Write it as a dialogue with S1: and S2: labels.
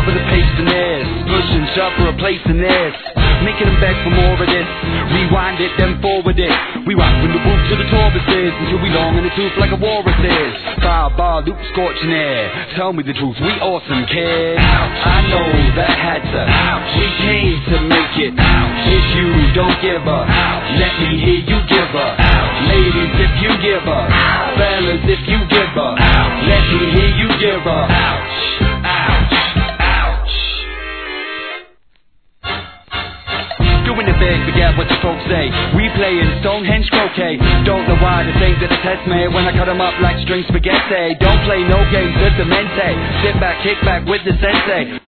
S1: with a pace in this, push and shove for a place in this, making them beg for more of this. Rewind it, then forward it. We rock from the roof to the tortoises until we long in the tooth like a walrus is. Fireball, Luke scorching air. Tell me the truth, we awesome, kid. I know that had to. We came to make it. If you don't give up, let me hear you give up. Ladies, if you give up. Fellas, if you give up, let me hear you give up. Ouch, ouch, ouch. Doing the big, forget what the folks say. We playing Stonehenge croquet. Don't know why they think that it's test me when I cut them up like string spaghetti. Don't play no games, just a mente. Sit back, kick back with the sensei.